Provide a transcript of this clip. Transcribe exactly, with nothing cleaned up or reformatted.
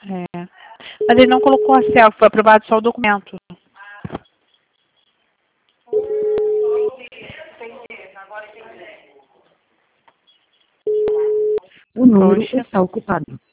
É. Mas ele não colocou a selfie, foi aprovado só o documento. O número Poxa. está ocupado.